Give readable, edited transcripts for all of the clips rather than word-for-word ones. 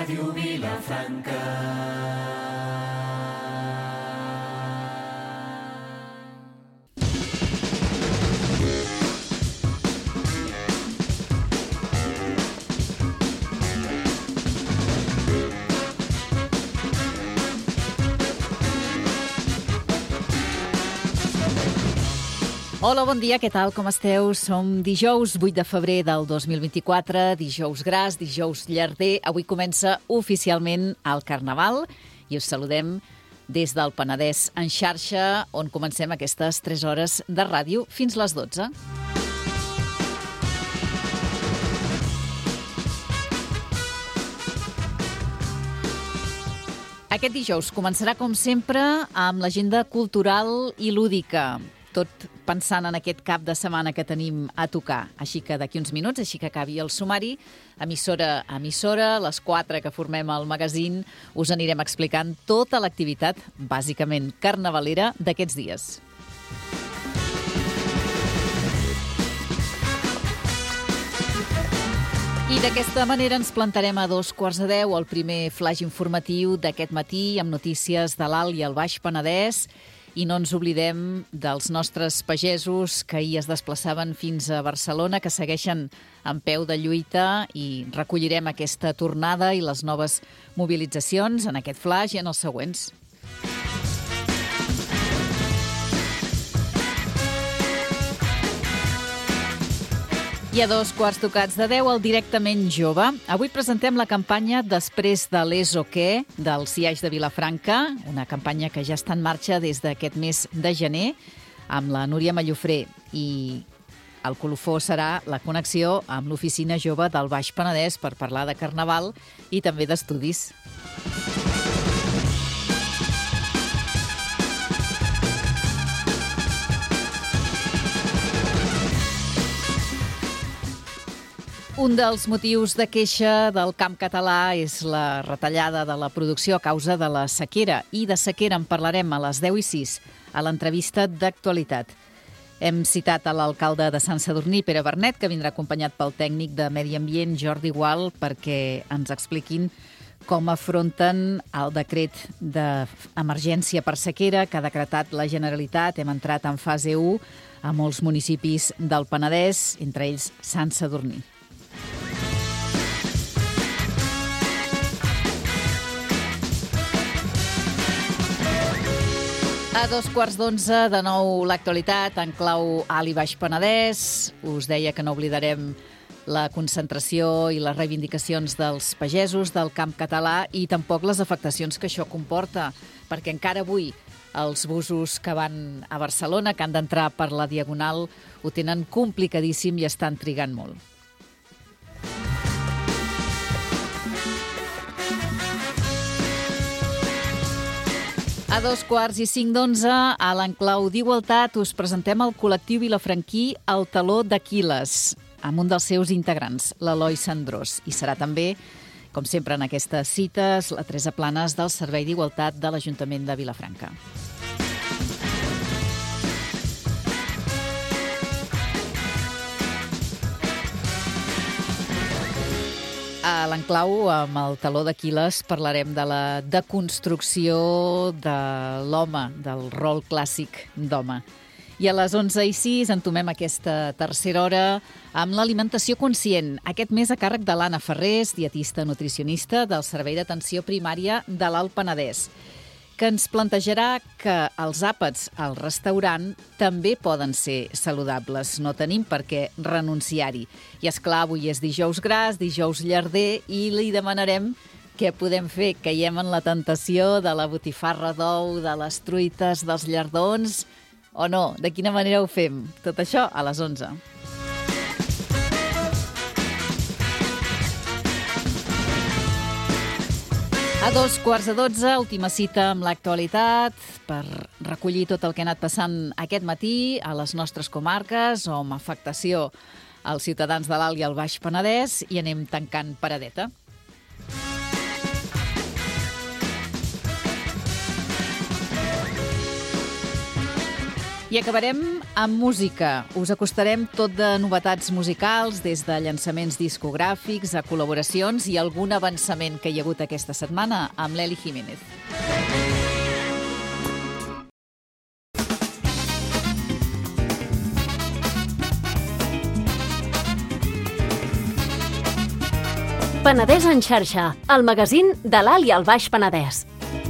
Ràdio Vilafranca. Hola, bon dia, què tal, com esteu? Som dijous 8 de febrer del 2024, dijous gras, dijous llarder. Avui comença oficialment el Carnaval i us saludem des del Penedès en xarxa, on comencem aquestes 3 hores de ràdio fins les 12. Aquest dijous començarà, com sempre, amb l'agenda cultural i lúdica, tot pensant en aquest cap de setmana que tenim a tocar. Així que d'aquí uns minuts, així que acabi el sumari, emissora a emissora, les 4 que formem el magazín, us anirem explicant tota l'activitat, bàsicament carnavalera, d'aquests dies. I d'aquesta manera ens plantarem a 2:15, el primer flaix informatiu d'aquest matí, amb notícies de l'Alt i el Baix Penedès. I no ens oblidem dels nostres pagesos que ahir es desplaçaven fins a Barcelona, que segueixen en peu de lluita, i recollirem aquesta tornada i les noves mobilitzacions en aquest flaix i en els següents. I a 10:15, el Directament Jove. Avui presentem la campanya Després de l'És o què, del CIAix de Vilafranca, una campanya que ja està en marxa des d'aquest mes de gener, amb la Núria Mallofré. I el colofó serà la connexió amb l'Oficina Jove del Baix Penedès per parlar de Carnaval i també d'estudis. Un dels motius de queixa del camp català és la retallada de la producció a causa de la sequera. I de sequera en parlarem a les 10:06 a l'entrevista d'actualitat. Hem citat a l'alcalde de Sant Sadurní, Pere Bernet, que vindrà acompanyat pel tècnic de Medi Ambient, Jordi Gual, perquè ens expliquin com afronten el decret d'emergència per sequera que ha decretat la Generalitat. Hem entrat en fase 1 a molts municipis del Penedès, entre ells Sant Sadurní. A 2:15, de nou l'actualitat en clau Alt i Baix Penedès. Us deia que no oblidarem la concentració i les reivindicacions dels pagesos del camp català i tampoc les afectacions que això comporta, perquè encara avui els busos que van a Barcelona, que han d'entrar per la Diagonal, ho tenen complicadíssim i estan trigant molt. A 2:45, a l'enclau d'Igualtat, us presentem el col·lectiu vilafranquí El Taló d'Aquil·les, amb un dels seus integrants, l'Eloi Sandrós. I serà també, com sempre en aquestes cites, la Teresa Planes del Servei d'Igualtat de l'Ajuntament de Vilafranca. A l'enclau, amb el Taló d'Aquil·les, parlarem de la deconstrucció de l'home, del rol clàssic d'home. I a les 11:06 entomem aquesta tercera hora amb l'alimentació conscient. Aquest mes a càrrec de l'Anna Ferrés, dietista nutricionista del Servei d'Atenció Primària de l'Alt Penedès, que ens plantejarà que els àpats al restaurant també poden ser saludables. No tenim per què renunciar-hi. I esclar, avui és dijous gras, dijous llarder, i li demanarem què podem fer. Caiem en la tentació de la botifarra d'ou, de les truites, dels llardons, o no? De quina manera ho fem? Tot això a les 11. A 2:15, última cita amb l'actualitat per recollir tot el que ha anat passant aquest matí a les nostres comarques o amb afectació als ciutadans de l'Alt i el Baix Penedès, i anem tancant paradeta. I acabarem amb música. Us acostarem tot de novetats musicals, des de llançaments discogràfics a col·laboracions i algun avançament que hi ha hagut aquesta setmana amb l'Eli Jiménez. Penedès en xarxa, el magazín de l'Alt i el Baix Penedès.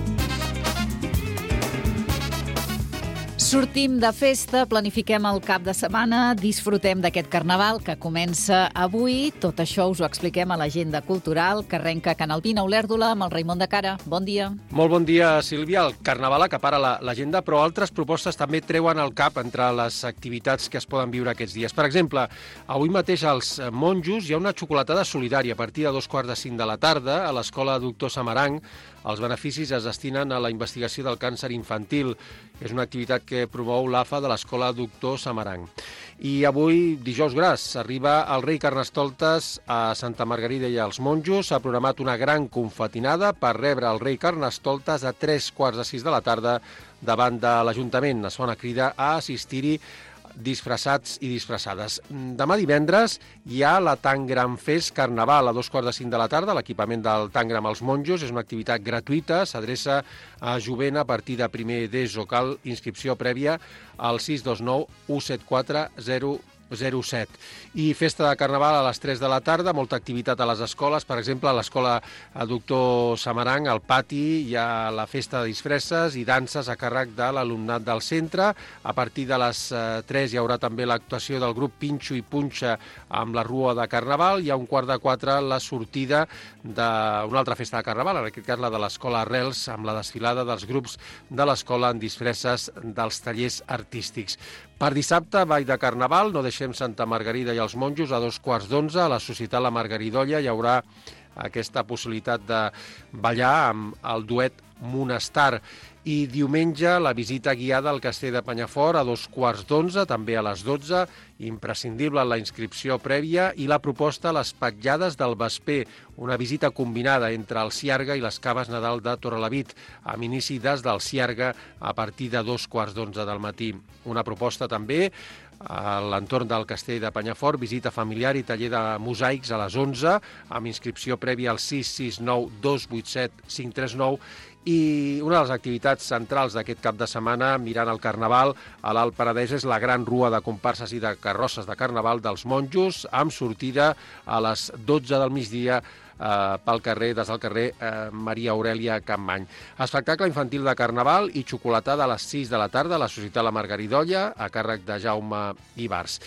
Sortim de festa, planifiquem el cap de setmana, disfrutem d'aquest carnaval que comença avui. Tot això us ho expliquem a l'agenda cultural que arrenca a Canal 20 a Olèrdola amb el Raimon de Cara. Bon dia. Molt bon dia, Sílvia. El carnaval acapara l'agenda, però altres propostes també treuen el cap entre les activitats que es poden viure aquests dies. Per exemple, avui mateix als Monjos hi ha una xocolatada solidària a partir de 2:45 de la tarda a l'Escola Doctor Samaranc. Els beneficis es destinen a la investigació del càncer infantil. És una activitat que promou l'AFA de l'Escola Doctor Samaranc. I avui, dijous gras, arriba el rei Carnestoltes a Santa Margarida i als Monjos. S'ha programat una gran confetinada per rebre el rei Carnestoltes a 3:45 de la tarda davant de l'Ajuntament. Es fa una crida a assistir-hi disfressats i disfressades. Demà divendres hi ha la Tangram Fest Carnaval a 2:45 de la tarda. L'equipament del Tangram als Monjos és una activitat gratuïta, s'adreça a jovent a partir de primer d'ESO. Cal inscripció prèvia al 629 174 007. I festa de Carnaval a les 3 de la tarda, molta activitat a les escoles. Per exemple, a l'Escola Doctor Samaranc, al pati, hi ha la festa de disfresses i danses a càrrec de l'alumnat del centre. A partir de les 3 hi haurà també l'actuació del grup Pinxo i Punxa amb la Rua de Carnaval. I a 3:15 la sortida d'una altra festa de Carnaval, en aquest cas la de l'Escola Arrels, amb la desfilada dels grups de l'escola en disfresses dels tallers artístics. Per dissabte, ball de Carnaval, no deixem Santa Margarida i els Monjos a 2:15. A la Societat La Margaridolla hi haurà aquesta possibilitat de ballar amb el duet Monestar. I diumenge, la visita guiada al Castell de Penyafort a 2:15, també a les 12, imprescindible la inscripció prèvia, i la proposta a les Patllades del Vesper, una visita combinada entre el Ciarga i les caves Nadal de Torrelavit, amb inici des del Ciarga a partir de 2:15 del matí. Una proposta també a l'entorn del Castell de Penyafort, visita familiar i taller de mosaics a les 11, amb inscripció prèvia al 669 287 539. I una de les activitats centrals d'aquest cap de setmana, mirant el Carnaval a l'Alt Penedès, és la gran rua de comparses i de carrosses de Carnaval dels Monjos, amb sortida a les 12 del migdia pel carrer, des del carrer Maria Aurèlia Campmany. Espectacle infantil de Carnaval i xocolatada a les 6 de la tarda a la Societat La Margaridolla, a càrrec de Jaume Ibars.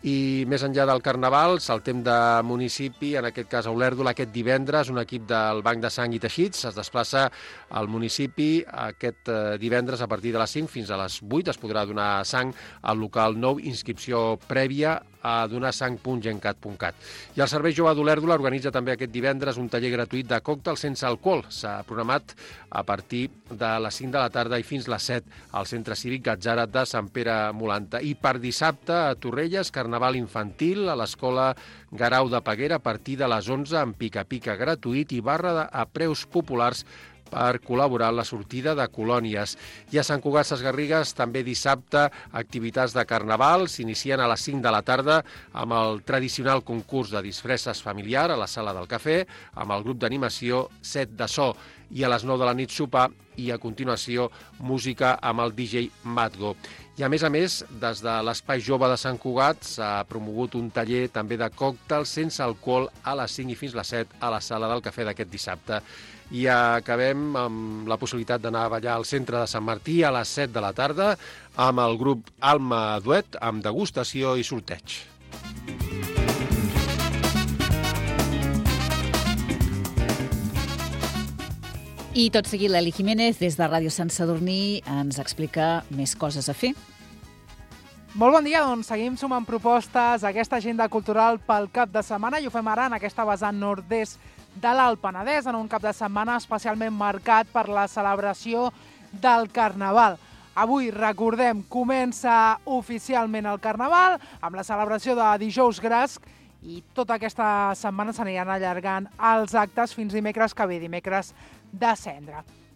I més enllà del Carnaval, saltem de municipi, en aquest cas a Olèrdola, aquest divendres, un equip del Banc de Sang i Teixits es desplaça al municipi aquest divendres a partir de les 5 fins a les 8. Es podrà donar sang al local 9, inscripció prèvia a donarsang.gencat.cat. I el Servei Jove d'Olèrdola organitza també aquest divendres un taller gratuït de còctel sense alcohol. S'ha programat a partir de les 5 de la tarda i fins les 7 al Centre Cívic Gatzara de Sant Pere Molanta. I per dissabte a Torrelles, Carnaval infantil a l'Escola Garau de Peguera a partir de les 11 amb pica-pica gratuït i barra a preus populars per col·laborar en la sortida de colònies. I a Sant Cugat Sesgarrigues, també dissabte, activitats de Carnaval. S'inicien a les 5 de la tarda amb el tradicional concurs de disfresses familiar a la Sala del Cafè, amb el grup d'animació Set de So. I a les 9 de la nit sopar i a continuació música amb el DJ Matgo. I a més, des de l'Espai Jove de Sant Cugat s'ha promogut un taller també de còctels sense alcohol a les 5 i fins les 7 a la Sala del Cafè d'aquest dissabte. I acabem amb la possibilitat d'anar a ballar al centre de Sant Martí a les 7 de la tarda amb el grup Alma Duet, amb degustació i sorteig. I tot seguit l'Eli Jiménez, des de Ràdio Sant Sadurní, ens explica més coses a fer. Molt bon dia, doncs seguim sumant propostes a aquesta agenda cultural pel cap de setmana i ho fem ara en aquesta vessant nord-est de l'Alt Penedès, en un cap de setmana especialment marcat per la celebració del Carnaval. Avui, recordem, comença oficialment el Carnaval amb la celebració de dijous gras i tota aquesta setmana s'aniran allargant els actes fins dimecres que ve, dimecres de Cendra.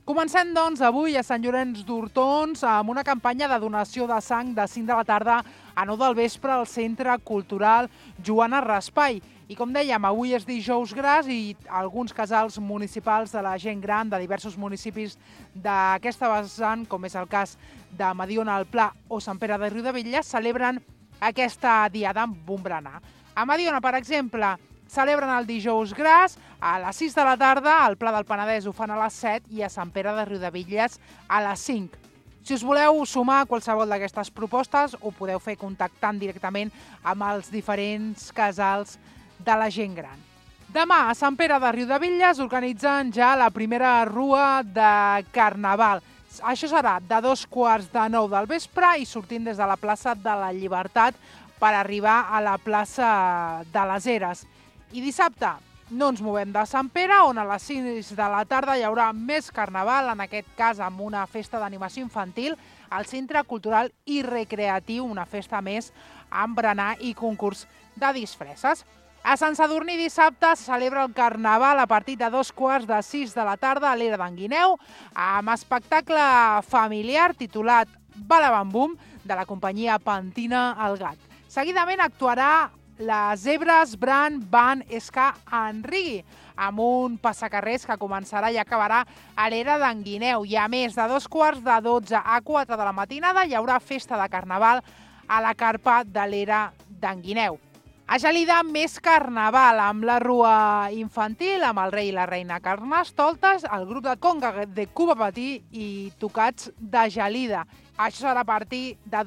Comencem, doncs, avui a Sant Llorenç d'Hortons amb una campanya de donació de sang de 5 de la tarda a 9 del vespre al Centre Cultural Joana Raspall. I com dèiem, avui és dijous gras i alguns casals municipals de la gent gran de diversos municipis d'aquesta vessant, com és el cas de Mediona al Pla o Sant Pere de Riudebitlles, celebren aquesta diada amb un berenar. A Mediona, per exemple, celebren el dijous gras a les 6 de la tarda, al Pla del Penedès ho fan a les 7 i a Sant Pere de Riudebitlles a les 5. Si us voleu sumar a qualsevol d'aquestes propostes, ho podeu fer contactant directament amb els diferents casals de la gent gran. Demà a Sant Pere de Riudebitlles organitzen ja la primera rua de Carnaval. Això serà de 8:45 del vespre i sortint des de la plaça de la Llibertat per arribar a la plaça de les Eres. I dissabte no ens movem de Sant Pere, on a les 6 de la tarda hi haurà més carnaval, en aquest cas amb una festa d'animació infantil al Centre Cultural i Recreatiu, una festa més amb berenar i concurs de disfresses. A Sant Sadurní dissabte se celebra el Carnaval a partir de 5:45 de la tarda a l'Era d'en Guineu, amb espectacle familiar titulat Balabambum de la companyia Pantina el Gat. Seguidament actuarà la Zebres Brand Band Ska Enrigui, amb un passacarrers que començarà i acabarà a l'Era d'en Guineu. I a més, de 2:45 a 4 de la matinada hi haurà festa de Carnaval a la carpa de l'Era d'en Guineu. A Gelida, més Carnaval, amb la rua infantil, amb el rei i la reina Carnestoltes, el grup de conga de Cuba Patí i tocats de Gelida. Això serà a partir de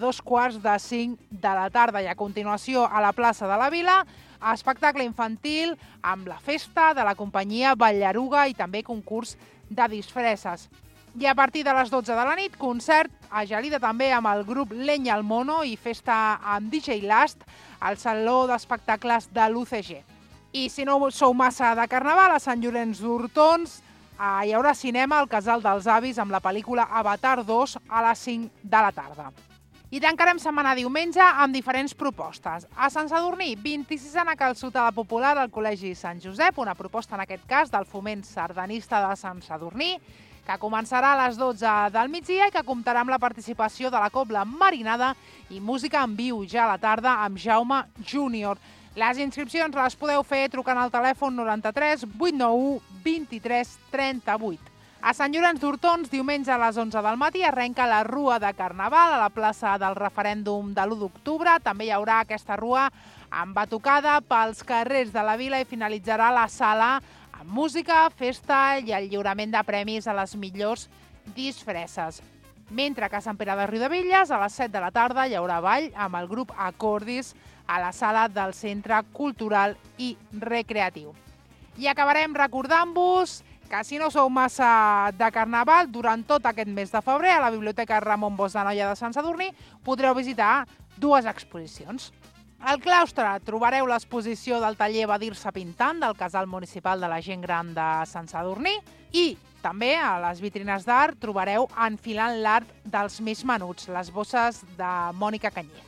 4:45 de la tarda i a continuació a la plaça de la Vila, espectacle infantil amb la festa de la companyia Ballaruga i també concurs de disfresses. I a partir de les 12 de la nit, concert a Gelida també amb el grup Leña al Mono i festa amb DJ Last al Saló d'Espectacles de l'UCG. I si no sou massa de Carnaval, a Sant Llorenç d'Hortons hi haurà cinema al Casal dels Avis amb la pel·lícula Avatar 2 a les 5 de la tarda. I tancarem setmana diumenge amb diferents propostes. A Sant Sadurní, 26a calçotada popular al Col·legi Sant Josep, una proposta en aquest cas del Foment Sardanista de Sant Sadurní, que començarà a les 12 del migdia i que comptarà amb la participació de la Cobla Marinada i música en viu ja a la tarda amb Jaume Júnior. Les inscripcions les podeu fer trucant al telèfon 93 891 23 38. A Sant Llorenç d'Hortons, diumenge a les 11 del matí, arrenca la Rua de Carnaval a la plaça del referèndum de l'1 d'octubre. També hi haurà aquesta rua amb batucada pels carrers de la vila i finalitzarà la sala amb música, festa i el lliurament de premis a les millors disfresses. Mentre que a Sant Pere de Riudebitlles, a les 7 de la tarda, hi haurà ball amb el grup Acordis a la sala del Centre Cultural i Recreatiu. I acabarem recordant-vos que si no sou massa de Carnaval, durant tot aquest mes de febrer, a la Biblioteca Ramon Bosch de Noia de Sant Sadurní, podreu visitar dues exposicions. Al claustre trobareu l'exposició del taller Badir-se Pintant del Casal Municipal de la Gent Gran de Sant Sadurní i també a les vitrines d'art trobareu Enfilant l'art dels més menuts, les bosses de Mònica Canyet.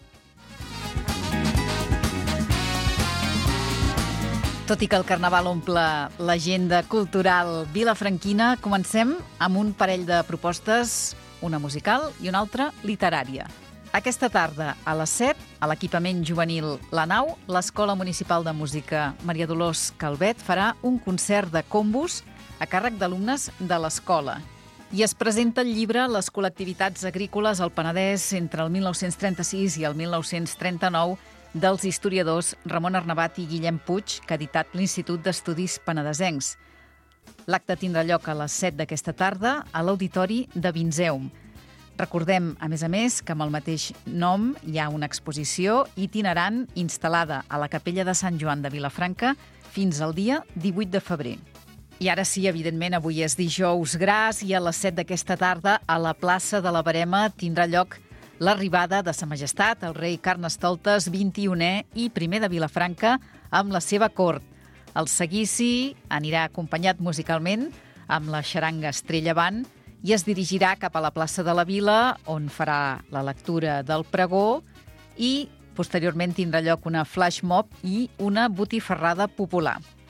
Tot i que el Carnaval omple l'agenda cultural vilafranquina, comencem amb un parell de propostes, una musical i una altra literària. Aquesta tarda, a les 7, a l'equipament juvenil La Nau, l'Escola Municipal de Música Maria Dolors Calvet farà un concert de combos a càrrec d'alumnes de l'escola. I es presenta el llibre Les col·lectivitats agrícoles al Penedès entre el 1936 i el 1939 dels historiadors Ramon Arnabat i Guillem Puig, que ha editat l'Institut d'Estudis Penedesencs. L'acte tindrà lloc a les 7 d'aquesta tarda a l'Auditori de Vinzeum. Recordem, a més, que amb el mateix nom hi ha una exposició itinerant instal·lada a la Capella de Sant Joan de Vilafranca fins al dia 18 de febrer. I ara sí, evidentment, avui és dijous gras i a les 7 d'aquesta tarda a la plaça de la Verema tindrà lloc l'arribada de Sa Majestat, el rei Carnestoltes 21è i primer de Vilafranca amb la seva cort. El seguici anirà acompanyat musicalment amb la xaranga Estrella Band i es dirigirà cap a la plaça de la Vila, on farà la lectura del pregó i posteriorment tindrà lloc una flash mob i una botifarrada popular.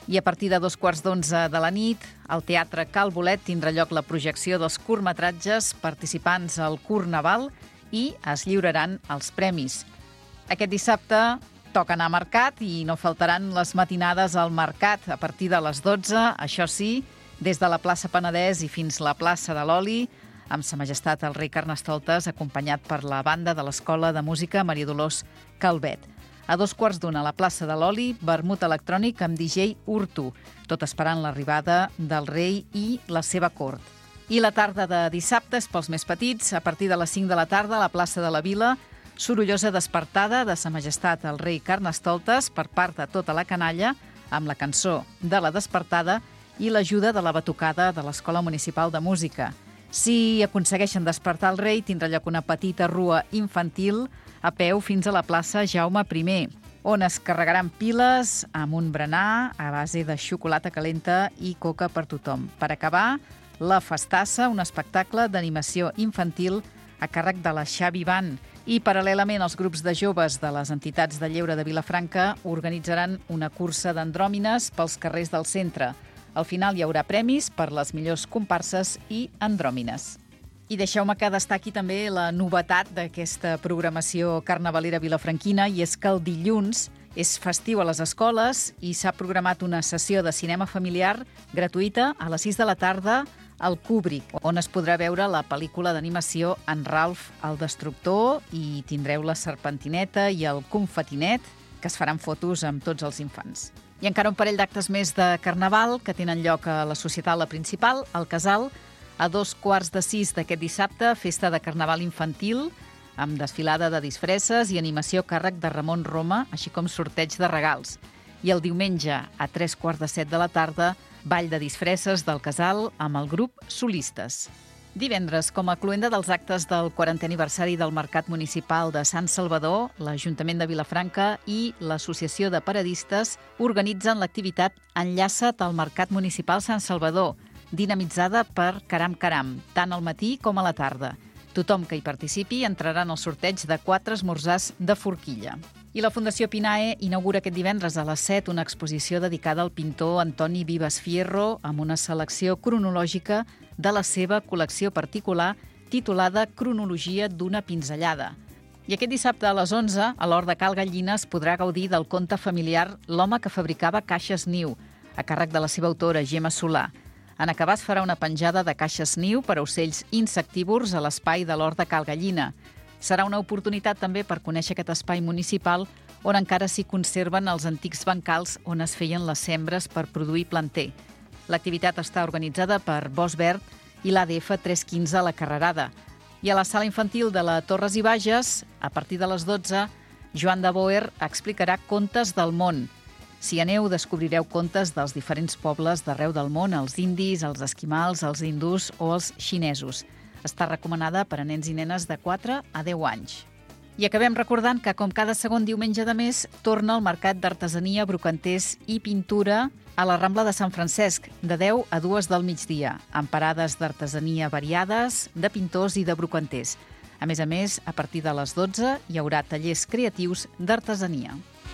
I a partir de 11:15 de la nit, al Teatre Cal Bolet tindrà lloc la projecció dels curtmetratges participants al Carnaval i es lliuraran els premis. Aquest dissabte toca anar a mercat i no faltaran les matinades al mercat a partir de les 12, això sí, des de la plaça Penedès i fins la plaça de l'Oli, amb Sa Majestat el rei Carnestoltes, acompanyat per la banda de l'Escola de Música Maria Dolors Calvet. A 2:15 a la plaça de l'Oli, vermut electrònic amb DJ Urtu, tot esperant l'arribada del rei i la seva cort. I la tarda de dissabte és pels més petits. A partir de les 5 de la tarda, a la plaça de la Vila, sorollosa despertada de Sa Majestat el rei Carnestoltes per part de tota la canalla, amb la cançó de la despertada i l'ajuda de la batucada de l'Escola Municipal de Música. Si aconsegueixen despertar el rei, tindrà lloc una petita rua infantil a peu fins a la plaça Jaume I, on es carregaran piles amb un berenar a base de xocolata calenta i coca per tothom. Per acabar, la Festassa, un espectacle d'animació infantil a càrrec de la Xavi Band. I paral·lelament els grups de joves de les entitats de lleure de Vilafranca organitzaran una cursa d'andròmines pels carrers del centre. Al final hi haurà premis per les millors comparses i andròmines. I deixeu-me que destaqui també la novetat d'aquesta programació carnavalera vilafranquina, i és que el dilluns és festiu a les escoles i s'ha programat una sessió de cinema familiar gratuïta a les 6 de la tarda al Kubrick, on es podrà veure la pel·lícula d'animació En Ralph el Destructor, i tindreu la serpentineta i el confetinet, que es faran fotos amb tots els infants. I encara un parell d'actes més de Carnaval que tenen lloc a la Societat La Principal, al Casal, a 5:15 d'aquest dissabte, festa de Carnaval infantil, amb desfilada de disfresses i animació a càrrec de Ramon Roma, així com sorteig de regals. I el diumenge, a 6:45 de la tarda, ball de disfresses del Casal amb el grup Solistes. Divendres, com a cloenda dels actes del 40è aniversari del Mercat Municipal de Sant Salvador, l'Ajuntament de Vilafranca i l'Associació de Paradistes organitzen l'activitat Enllaça't al Mercat Municipal Sant Salvador, dinamitzada per Caram Caram, tant al matí com a la tarda. Tothom que hi participi entrarà en el sorteig de 4 esmorzars de forquilla. I la Fundació Pinae inaugura aquest divendres a les 7 una exposició dedicada al pintor Antoni Vives Fierro amb una selecció cronològica de la seva col·lecció particular titulada Cronologia d'una pinzellada. I aquest dissabte a les 11, a l'Hort de Cal Gallina, es podrà gaudir del conte familiar L'home que fabricava caixes niu, a càrrec de la seva autora, Gemma Solà. En acabar es farà una penjada de caixes niu per a ocells insectívors a l'espai de l'Hort de Cal Gallina. Serà una oportunitat també per conèixer aquest espai municipal on encara s'hi conserven els antics bancals on es feien les sembres per produir planter. L'activitat està organitzada per Bosc Verd i l'ADF 315 a la Carrerada. I a la sala infantil de la Torres i Bages, a partir de les 12, Joan de Boer explicarà contes del món. Si hi aneu, descobrireu contes dels diferents pobles d'arreu del món, els indis, els esquimals, els hindús o els xinesos. Està recomanada per a nens i nenes de 4 a 10 anys. I acabem recordant que, com cada segon diumenge de mes, torna el Mercat d'Artesania, Brocanters i Pintura a la Rambla de Sant Francesc, de 10 a 2 del migdia, amb parades d'artesania variades, de pintors i de brocanters. A més, a partir de les 12 hi haurà tallers creatius d'artesania.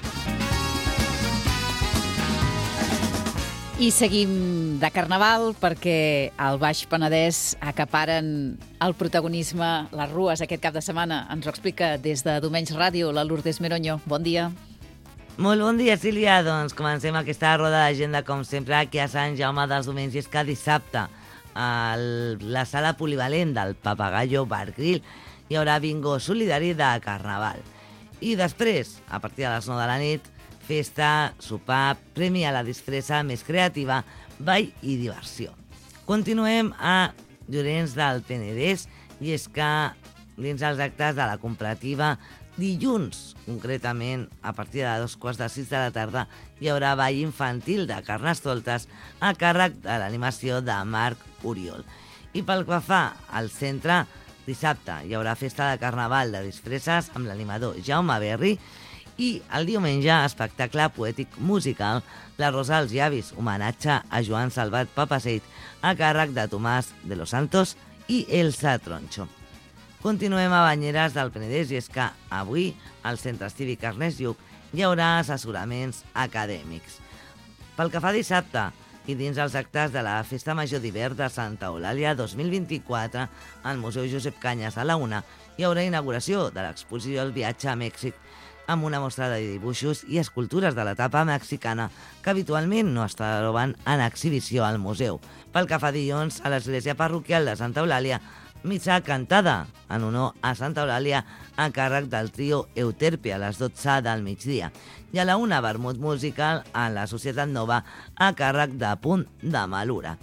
I seguim de Carnaval perquè al Baix Penedès acaparen el protagonisme les rues aquest cap de setmana. Ens ho explica des de Domenys Ràdio la Lourdes Meroño. Bon dia. Molt bon dia, Sílvia. Doncs comencem aquesta roda d'agenda, com sempre, aquí a Sant Jaume dels Domenys. I és que dissabte a la sala polivalent del Papagayo Bar Grill hi haurà bingo solidari de Carnaval. I després, a partir de les 9 de la nit, festa, sopar, premi a la disfressa més creativa, ball i diversió. Continuem a Llorenç del Penedès, i és que dins els actes de la comparativa, dilluns, concretament, a partir de 5:15 de la tarda, hi haurà ball infantil de Carnestoltes a càrrec de l'animació de Marc Oriol. I pel que fa al centre, dissabte hi haurà festa de Carnaval de disfresses amb l'animador Jaume Berri, i el diumenge, espectacle poètic musical La Rosa als llavis, homenatge a Joan Salvat Papaseit, a càrrec de Tomàs de los Santos i Elsa Troncho. Continuem a Banyeres del Penedès, i és que avui al Centre Cívic Ernest Lluch hi haurà assessoraments acadèmics. Pel que fa a dissabte, i dins els actes de la Festa Major d'Hivern de Santa Eulàlia 2024, al Museu Josep Canyes a la 1, hi haurà inauguració de l'exposició El viatge a Mèxic, amb una mostra de dibuixos i escultures de l'etapa mexicana que habitualment no es troben en exhibició al museu. Pel que fa dilluns, a l'església parroquial de Santa Eulàlia, missa cantada en honor a Santa Eulàlia a càrrec del trio Euterpe a les 12 del migdia i a la 1 vermut musical a la Societat Nova a càrrec de Punt de Malura.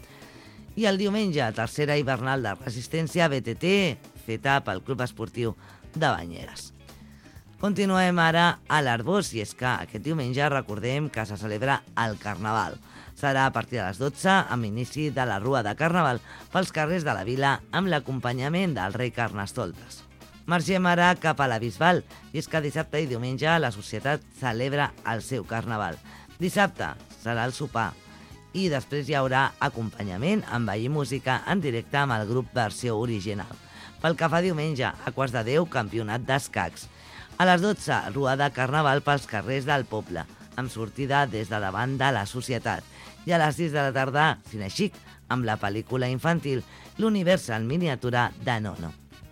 I el diumenge, tercera hivernal de resistència BTT, feta pel Club Esportiu de Banyeres. Continuem ara a l'Arbós, i és que aquest diumenge recordem que se celebra el Carnaval. Serà a partir de les 12, amb inici de la Rua de Carnaval pels carrers de la vila amb l'acompanyament del rei Carnestoltes. Marxem ara cap a la Bisbal, i és que dissabte i diumenge la societat celebra el seu Carnaval. Dissabte serà el sopar i després hi haurà acompanyament amb ball i música en directe amb el grup Versió Original. Pel que fa diumenge, a quarts de 10, campionat d'escacs. A les 12, Rua de Carnaval pels carrers del poble, amb sortida des de davant de la societat. I a les 6 de la tarda, Cine Xic, amb la pel·lícula infantil L'univers en miniatura de Nono.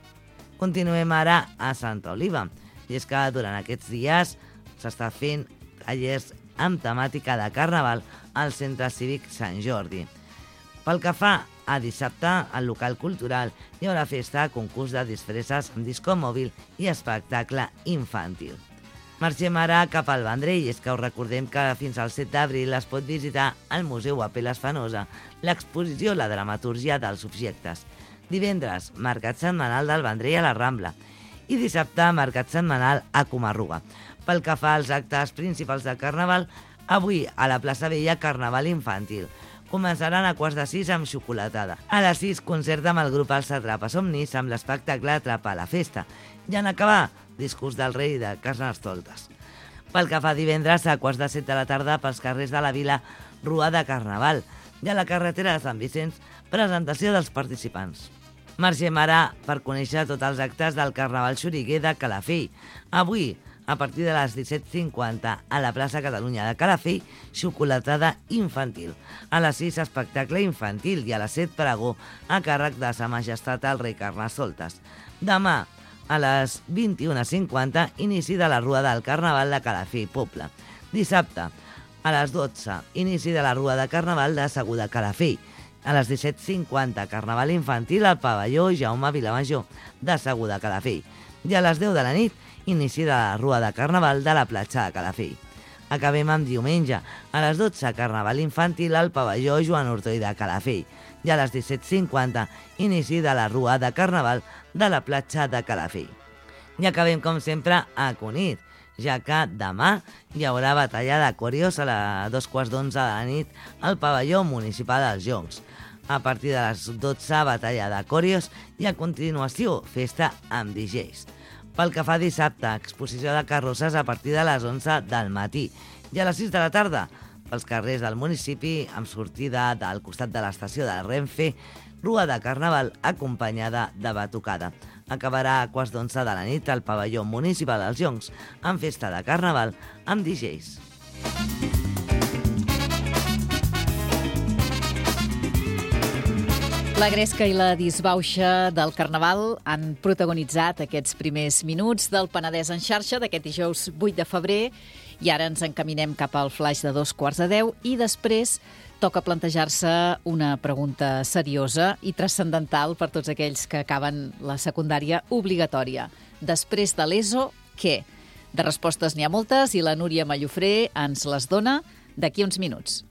Continuem ara a Santa Oliva, i és que durant aquests dies s'està fent tallers amb temàtica de Carnaval al Centre Cívic Sant Jordi. Pel que fa a dissabte, al local cultural hi haurà festa, concurs de disfresses amb disco mòbil i espectacle infantil. Marxem ara cap al Vendrell, i és que us recordem que fins al 7 d'abril es pot visitar al Museu Apel·les Fenosa l'exposició La dramatúrgia dels objectes. Divendres, mercat setmanal del Vendrell a la Rambla i dissabte, mercat setmanal a Comarruga. Pel que fa als actes principals del Carnaval, avui a la plaça Vella Carnaval infantil. Començaran a quarts de 6 amb xocolatada. A les 6, concert amb el grup Els Atrapes Somnis amb l'espectacle Atrapa la Festa. I en acabar, discurs del rei de Carnestoltes. Pel que fa divendres, a quarts de 7 de la tarda, pels carrers de la vila, Rua de Carnaval. I a la carretera de Sant Vicenç, presentació dels participants. Marxem ara per conèixer tots els actes del Carnaval xoriguer de Calafell. Avui, a partir de les 17:50, a la plaça Catalunya de Calafell, xocolatada infantil. A les 6, espectacle infantil, i a les 7, pregó a càrrec de Sa Majestat el rei Carnestoltes. Demà, a les 21:50, inici de la Rua del Carnaval de Calafell Poble. Dissabte, a les 12, inici de la Rua de Carnaval de Segur de Calafell. A les 17:50, Carnaval infantil al pavelló Jaume Vilamajor de Segur de Calafell. I a les 10 de la nit, inici de la Rua de Carnaval de la platja de Calafell. Acabem amb diumenge. A les 12, Carnaval infantil al pavelló Joan Ortoi de Calafell. I a les 17:50, inici de la Rua de Carnaval de la platja de Calafell. I acabem, com sempre, a Cunit, ja que demà hi haurà batalla de corios a les 11:15 de la nit al pavelló municipal dels Joncs. A partir de les 12, batalla de corios i a continuació, festa amb DJs. Pel que fa dissabte, exposició de carrosses a partir de les 11 del matí. I a les 6 de la tarda, pels carrers del municipi, amb sortida del costat de l'estació de Renfe, Rua de Carnaval acompanyada de batucada. Acabarà a quarts d'11 de la nit al pavelló municipal dels Joncs, amb festa de Carnaval amb DJs. La gresca i la disbauxa del Carnaval han protagonitzat aquests primers minuts del Penedès en xarxa d'aquest dijous 8 de febrer i ara ens encaminem cap al flaix de 9:15 i després toca plantejar-se una pregunta seriosa i transcendental per tots aquells que acaben la secundària obligatòria. Després de l'ESO, què? De respostes n'hi ha moltes i la Núria Mallofré ens les dona d'aquí uns minuts.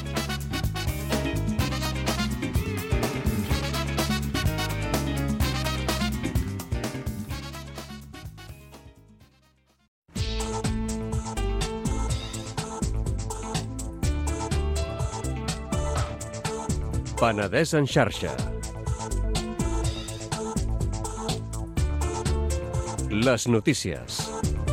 Penedès en xarxa. Les notícies.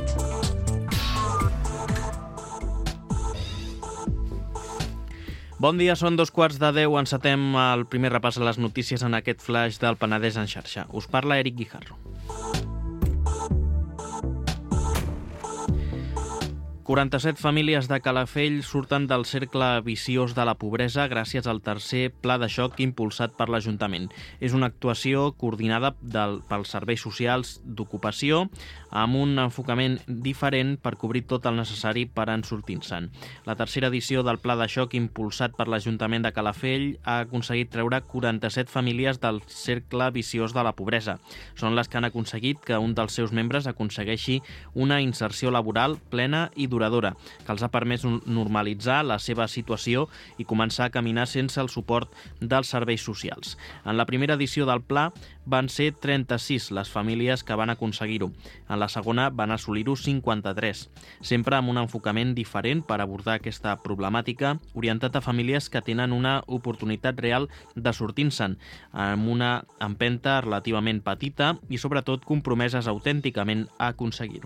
Bon dia, són 9:15. Encetem el primer repàs a les notícies en aquest flaix del Penedès en xarxa. Us parla Eric Guijarro. 47 famílies de Calafell surten del cercle viciós de la pobresa gràcies al tercer pla de xoc impulsat per l'Ajuntament. És una actuació coordinada pels serveis socials d'ocupació amb un enfocament diferent per cobrir tot el necessari per en sortir-se'n. La tercera edició del pla de xoc impulsat per l'Ajuntament de Calafell ha aconseguit treure 47 famílies del cercle viciós de la pobresa. Són les que han aconseguit que un dels seus membres aconsegueixi una inserció laboral plena i duradora, que els ha permès normalitzar la seva situació i començar a caminar sense el suport dels serveis socials. En la primera edició del pla van ser 36 les famílies que van aconseguir-ho. En la segona van assolir-ho 53, sempre amb un enfocament diferent per abordar aquesta problemàtica, orientat a famílies que tenen una oportunitat real de sortir-se'n, amb una empenta relativament petita i sobretot compromeses autènticament a aconseguir-ho.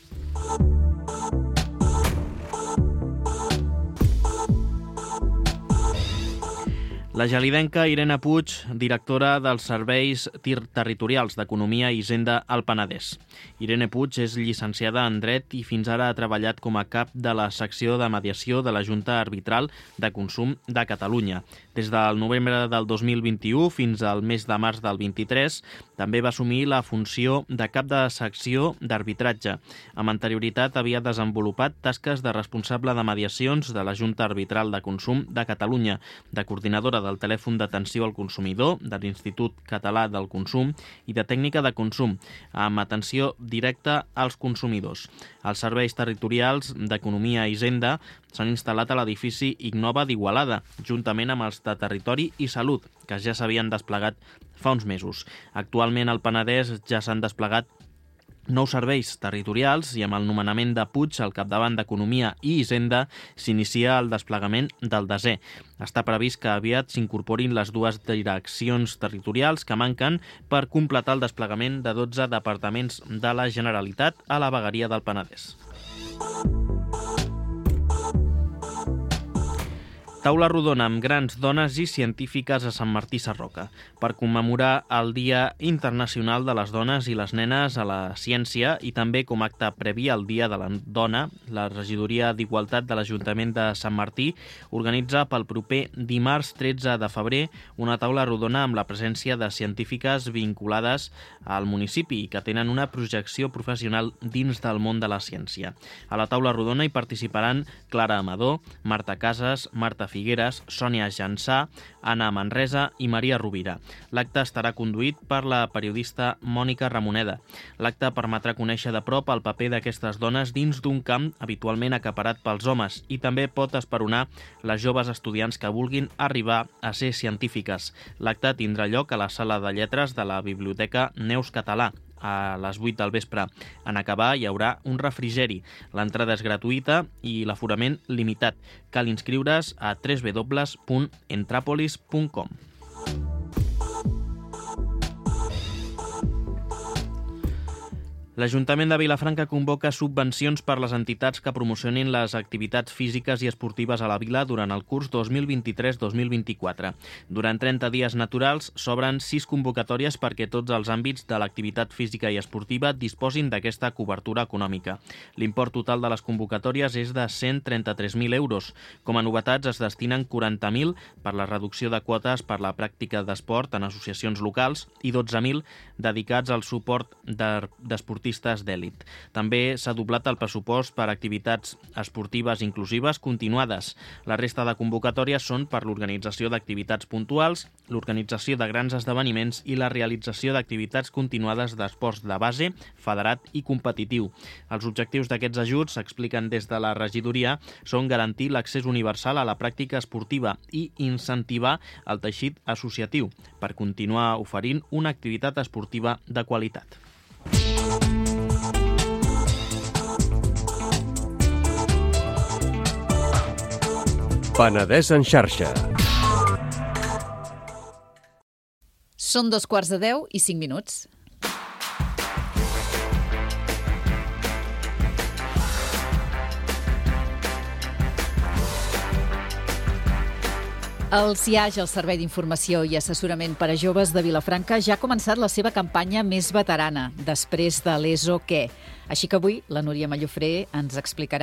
La gelidenca Irene Puig, directora dels Serveis Territorials d'Economia i Hisenda al Penedès. Irene Puig és llicenciada en Dret i fins ara ha treballat com a cap de la secció de mediació de la Junta Arbitral de Consum de Catalunya. Des del novembre del 2021 fins al mes de març del 23, també va assumir la funció de cap de secció d'arbitratge. Amb anterioritat havia desenvolupat tasques de responsable de mediacions de la Junta Arbitral de Consum de Catalunya, de coordinadora del telèfon d'atenció al consumidor, de l'Institut Català del Consum i de tècnica de consum, amb atenció directa als consumidors. Els serveis territorials d'Economia i Hisenda s'han instal·lat a l'edifici Innova d'Igualada, juntament amb els de Territori i Salut, que ja s'havien desplegat fa uns mesos. Actualment al Penedès ja s'han desplegat nous serveis territorials i amb el nomenament de Puig al capdavant d'Economia i Hisenda s'inicia el desplegament del desè. Està previst que aviat s'incorporin les dues direccions territorials que manquen per completar el desplegament de 12 departaments de la Generalitat a la vegueria del Penedès. Taula rodona amb grans dones i científiques a Sant Martí Sarroca per commemorar el Dia Internacional de les Dones i les Nenes a la Ciència i també com a acte previ al Dia de la Dona, la Regidoria d'Igualtat de l'Ajuntament de Sant Martí organitza pel proper dimarts 13 de febrer una taula rodona amb la presència de científiques vinculades al municipi i que tenen una projecció professional dins del món de la ciència. A la taula rodona hi participaran Clara Amador, Marta Casas, Marta Figueres, Sònia Jansà, Anna Manresa i Maria Rovira. L'acte estarà conduït per la periodista Mònica Ramoneda. L'acte permetrà conèixer de prop el paper d'aquestes dones dins d'un camp habitualment acaparat pels homes i també pot esperonar les joves estudiants que vulguin arribar a ser científiques. L'acte tindrà lloc a la Sala de Lletres de la Biblioteca Neus Català a les 8 del vespre. En acabar hi haurà un refrigeri. L'entrada és gratuïta i l'aforament limitat. Cal inscriure's a www.entrapolis.com. L'Ajuntament de Vilafranca convoca subvencions per les entitats que promocionin les activitats físiques i esportives a la vila durant el curs 2023-2024. Durant 30 dies naturals s'obren 6 convocatòries perquè tots els àmbits de l'activitat física i esportiva disposin d'aquesta cobertura econòmica. L'import total de les convocatòries és de 133.000 euros. Com a novetats es destinen 40.000 per la reducció de quotes per la pràctica d'esport en associacions locals i 12.000 dedicats al suport d'esportistes d'èlit. També s'ha doblat el pressupost per activitats esportives inclusives continuades. La resta de convocatòries són per l'organització d'activitats puntuals, l'organització de grans esdeveniments i la realització d'activitats continuades d'esports de base, federat i competitiu. Els objectius d'aquests ajuts, s'expliquen des de la regidoria, són garantir l'accés universal a la pràctica esportiva i incentivar el teixit associatiu per continuar oferint una activitat esportiva de qualitat. Penedès en xarxa. Són 2:45. El CIAJ, el Servei d'Informació i Assessorament per a Joves de Vilafranca, ja ha començat la seva campanya més veterana, després de l'ESO Què. Així que avui la Núria Mallofré ens explicarà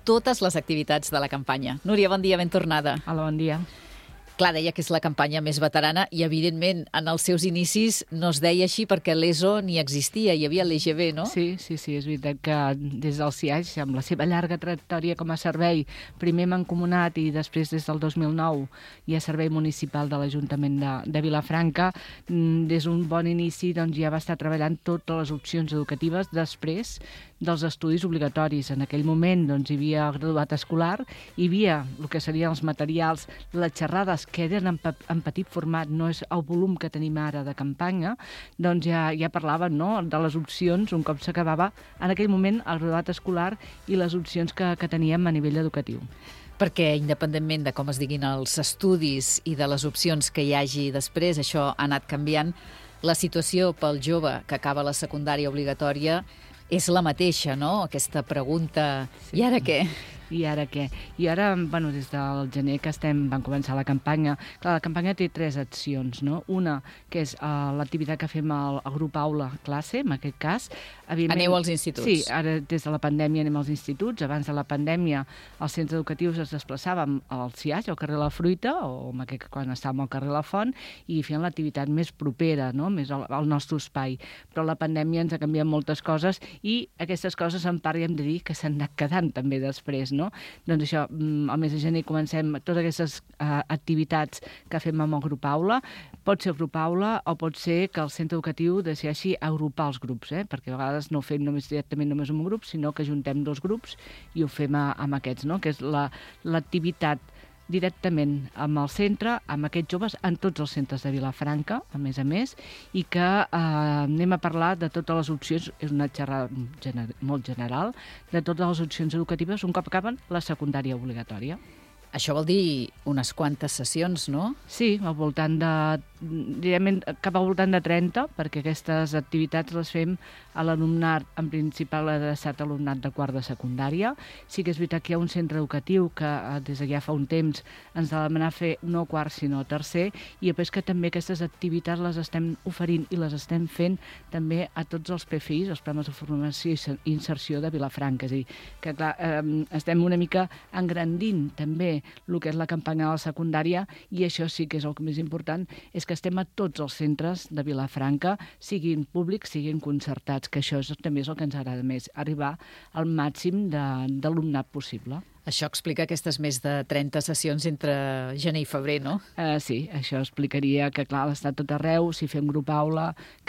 totes les activitats de la campanya. Núria, bon dia, ben tornada. Hola, bon dia. Clar, deia que és la campanya més veterana i, evidentment, en els seus inicis no es deia així perquè l'ESO ni existia, hi havia l'EGB, no? Sí, és veritat que des del CIAix, amb la seva llarga trajectòria com a servei, primer mancomunat i després des del 2009 hi ha servei municipal de l'Ajuntament de Vilafranca, des d'un bon inici doncs, ja va estar treballant totes les opcions educatives després dels estudis obligatoris. En aquell moment doncs, hi havia el graduat escolar, hi havia el que serien els materials, les xerrades que eren en petit format, no és el volum que tenim ara de campanya, doncs ja parlaven, no?, de les opcions un cop s'acabava en aquell moment el graduat escolar i les opcions que teníem a nivell educatiu. Perquè, independentment de com es diguin els estudis i de les opcions que hi hagi després, això ha anat canviant, la situació pel jove que acaba la secundària obligatòria és la mateixa, no? Aquesta pregunta, sí. I ara què? I ara què? I ara, bueno, des del gener que van començar la campanya, clar, la campanya té 3 accions, no? Una, que és l'activitat que fem al grup aula classe, en aquest cas. Aneu als instituts. Sí, ara des de la pandèmia anem als instituts. Abans de la pandèmia els centres educatius es desplaçàvem al CIAix, al carrer La Fruita, o quan estàvem al carrer La Font, i fèiem l'activitat més propera, no?, més al nostre espai. Però la pandèmia ens ha canviat moltes coses i aquestes coses en part hem de dir que s'han anat quedant també després, no? Doncs això, al mes de gener comencem totes aquestes activitats que fem amb el grup aula. Pot ser grup aula o pot ser que el centre educatiu decideixi agrupar els grups, perquè a vegades no ho fem directament només un grup, sinó que juntem 2 grups i ho fem amb aquests, no?, que és l'activitat directament amb el centre, amb aquests joves, en tots els centres de Vilafranca, a més, i que anem a parlar de totes les opcions, és una xerrada molt general, de totes les opcions educatives un cop acaben la secundària obligatòria. Això vol dir unes quantes sessions, no? Sí, al voltant cap al voltant de 30, perquè aquestes activitats les fem a l'alumnat, en principal adreçat a l'alumnat de quart de secundària. Sí que és veritat que hi ha un centre educatiu que des de ja fa un temps ens ha demanat fer no quart sinó tercer, i després que també aquestes activitats les estem oferint i les estem fent també a tots els PFIs, els programes de formació i inserció de Vilafranca. És a dir, que clar, estem una mica engrandint també el que és la campanya de la secundària, i això sí que és el més important, és que estem a tots els centres de Vilafranca, siguin públics, siguin concertats, que això també és el que ens agrada més, arribar al màxim d'alumnat possible. Això explica aquestes més de 30 sessions entre gener i febrer, no? Sí, això explicaria que, clar, està tot arreu, si fem grup aula,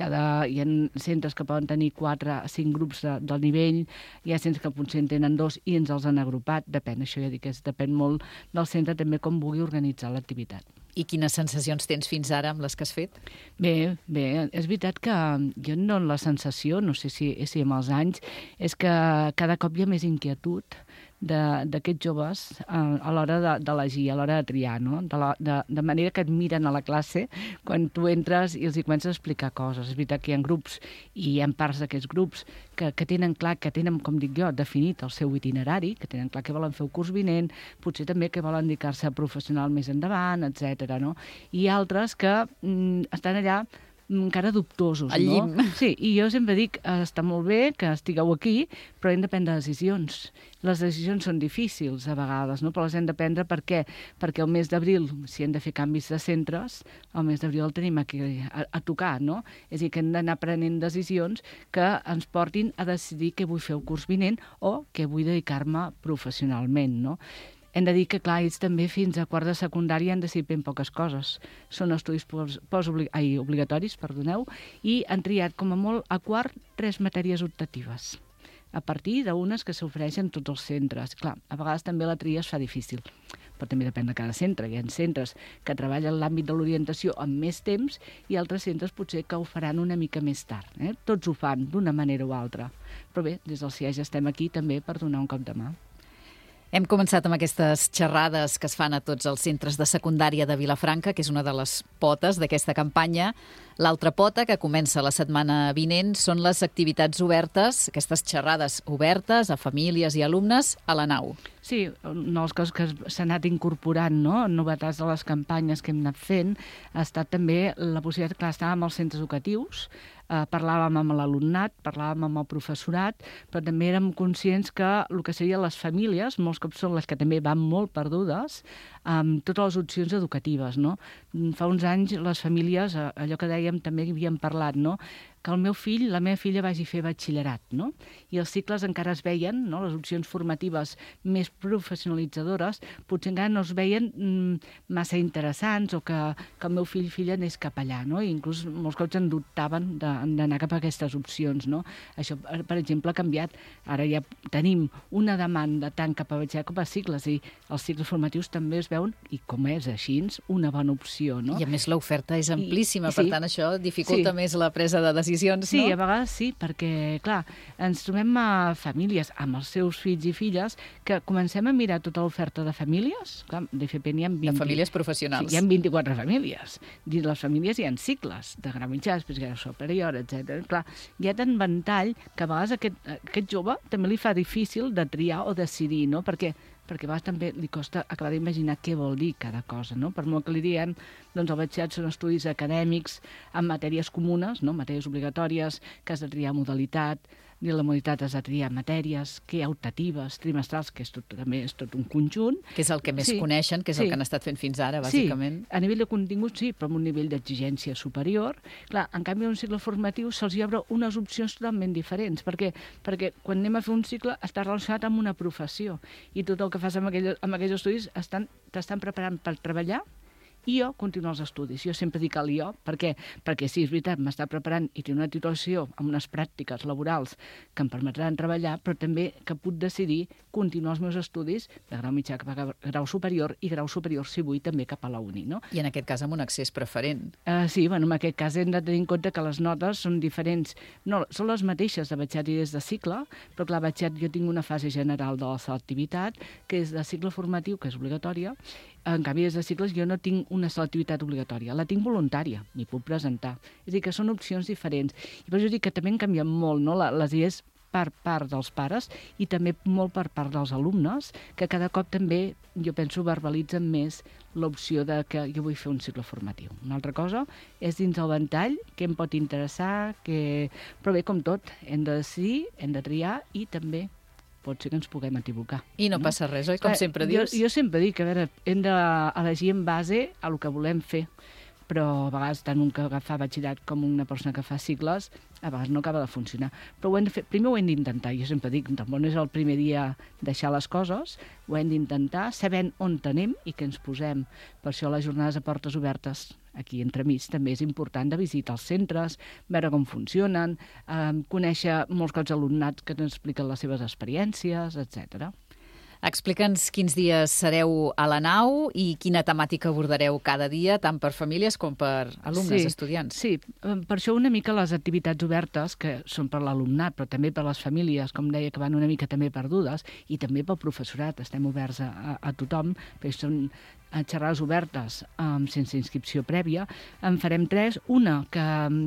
hi ha centres que poden tenir 4 a 5 grups del nivell, hi ha centres que potser en tenen 2 i ens els han agrupat, depèn, això ja dic, depèn molt del centre també com vulgui organitzar l'activitat. I quines sensacions tens fins ara amb les que has fet? Bé, és veritat que jo no la sensació, no sé si amb els anys, és que cada cop hi ha més inquietud d'aquests joves a l'hora d'elegir, a l'hora de triar, no? De manera que et miren a la classe quan tu entres i els comences a explicar coses. És veritat que hi ha grups i hi ha parts d'aquests grups que tenen clar, que tenen, com dic jo, definit el seu itinerari, que tenen clar que volen fer el curs vinent, potser també que volen dedicar-se professional més endavant, etc. No? I altres que estan allà encara dubtosos, al llim. No? Sí, i jo sempre dic, està molt bé que estigueu aquí, però hem de prendre decisions. Les decisions són difícils a vegades, no? Però les hem de prendre per què? Perquè el mes d'abril, si hem de fer canvis de centres, el mes d'abril el tenim aquí a tocar, no? És a dir, que hem d'anar prenent decisions que ens portin a decidir què vull fer el curs vinent o què vull dedicar-me professionalment, no? Hem de dir que, clar, ells també fins a quart de secundària han decidit ben poques coses. Són estudis obligatoris, i han triat com a molt a quart 3 matèries optatives, a partir d'unes que s'ofereixen tots els centres. Clar, a vegades també la tria es fa difícil, però també depèn de cada centre. Hi ha centres que treballen l'àmbit de l'orientació amb més temps i altres centres potser que ho faran una mica més tard. Tots ho fan d'una manera o altra. Però bé, des del CIAix estem aquí també per donar un cop de mà. Hem començat amb aquestes xerrades que es fan a tots els centres de secundària de Vilafranca, que és una de les potes d'aquesta campanya. L'altra pota, que comença la setmana vinent, són les activitats obertes, aquestes xerrades obertes a famílies i alumnes a la nau. Sí, una de les coses que s'ha anat incorporant, no?, novetats de les campanyes que hem anat fent, ha estat també la possibilitat que estàvem als centres educatius, parlàvem amb l'alumnat, parlàvem amb el professorat, però també érem conscients que el que serien les famílies, molts cops són les que també van molt perdudes, amb totes les opcions educatives, no? Fa uns anys les famílies, allò que dèiem, també havíem parlat, no?, que el meu fill, la meva filla vagi a fer batxillerat, no? I els cicles encara es veien, no?, les opcions formatives més professionalitzadores, potser encara no es veien massa interessants o que el meu fill o filla anés cap allà, no? I inclús molts cops en dubtaven d'anar cap a aquestes opcions, no? Això, per exemple, ha canviat. Ara ja tenim una demanda tant cap a batxillerat com a cicles, i els cicles formatius també es veuen, i com és així, una bona opció, no? I a més l'oferta és amplíssima, per tant això dificulta més la presa de decisions, sí, no? A vegades sí, perquè, clar, ens trobem a famílies amb els seus fills i filles que comencem a mirar tota l'oferta de famílies. Clar, d'FP n'hi ha 20... De famílies professionals. Sí, hi ha 24 famílies. Dins les famílies hi ha cicles de grau mitjà, després grau superior, etc. Clar, hi ha tant ventall que a vegades aquest jove també li fa difícil de triar o decidir, no? Perquè a vegades també li costa acabar d'imaginar què vol dir cada cosa, no? Per molt que li diem, doncs el batxillerat són estudis acadèmics amb matèries comunes, no?, matèries obligatòries, que has de triar modalitat, i la modalitat has de triar matèries, que hi ha optatives, trimestrals, que també és tot un conjunt. Que és el que més coneixen, que és el que han estat fent fins ara, bàsicament. Sí, a nivell de contingut sí, però amb un nivell d'exigència superior. Clar, en canvi, un cicle formatiu se'ls obre unes opcions totalment diferents, perquè quan anem a fer un cicle està relacionat amb una professió, i tot el que fas amb aquells estudis t'estan preparant per treballar i jo continuar els estudis. Jo sempre dic el jo, perquè sí, és veritat, m'està preparant i tinc una titulació amb unes pràctiques laborals que em permetran treballar, però també que puc decidir continuar els meus estudis de grau mitjà cap a grau superior, i grau superior, si vull, també cap a la uni, no? I en aquest cas amb un accés preferent. Sí, bueno, en aquest cas hem de tenir en compte que les notes són diferents. No, són les mateixes de batxillerat i des de cicle, però clar, batxillerat jo tinc una fase general de la selectivitat, que és de cicle formatiu, que és obligatòria. En canvi, des de cicles jo no tinc una selectivitat obligatòria, la tinc voluntària, m'hi puc presentar. És a dir, que són opcions diferents. I per això dic que també han canviat molt, no?, les idees per part dels pares i també molt per part dels alumnes, que cada cop també, jo penso, verbalitzen més l'opció de que jo vull fer un cicle formatiu. Una altra cosa és dins el ventall, què em pot interessar, però bé, com tot, hem de decidir, hem de triar i també pot ser que ens puguem equivocar. I no passa res, oi? Com sempre dius. Jo sempre dic que, a veure, hem d'elegir en base a el que volem fer, però a vegades tant un que fa batxillerat com una persona que fa cicles, a vegades no acaba de funcionar. Però ho hem de fer, primer ho hem d'intentar, jo sempre dic, tampoc no és el primer dia deixar les coses, ho hem d'intentar, sabent on anem i què ens posem. Per això les jornades de portes obertes aquí entremig també és important de visitar els centres, veure com funcionen, conèixer molts cops alumnats que ens expliquen les seves experiències, etc. Explica'ns quins dies sereu a la nau i quina temàtica abordareu cada dia, tant per famílies com per alumnes, estudiants. Sí, per això una mica les activitats obertes, que són per l'alumnat, però també per les famílies, com deia, que van una mica també perdudes, i també pel professorat, estem oberts a tothom, perquè són xerrades obertes sense inscripció prèvia. En farem 3. Una, que